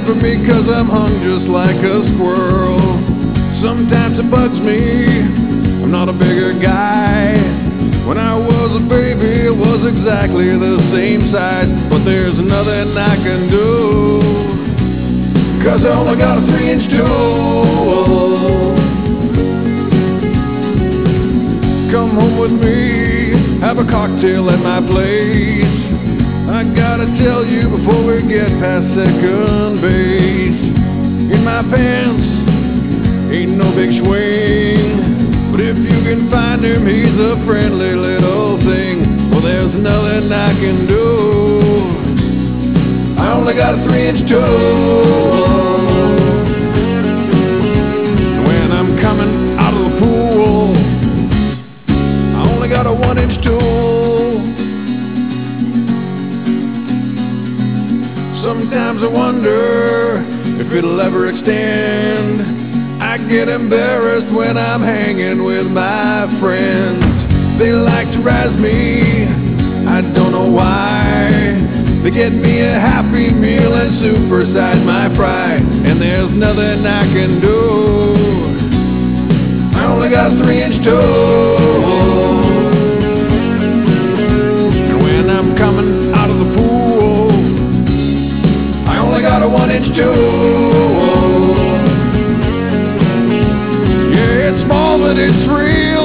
for me 'cause I'm hung just like a squirrel. Sometimes it bugs me, I'm not a bigger guy. When I was a baby, it was exactly the same size. But there's nothing I can do, 'cause I only got a 3-inch tool. Come home with me, have a cocktail at my place. I gotta tell you before we get past second base. In my pants, ain't no big swing, but if you can find him, he's a friendly little thing. Well, there's nothing I can do, I only got a 3-inch tool. When I'm coming out of the pool, I only got a 1-inch tool. Sometimes I wonder if it'll ever extend. I get embarrassed when I'm hanging with my friends. They like to razz me, I don't know why. They get me a Happy Meal and supersize my fry, and there's nothing I can do, I only got a 3-inch tool. And when I'm coming out of the pool, I only got a 1-inch tool. Yeah, it's small but it's real.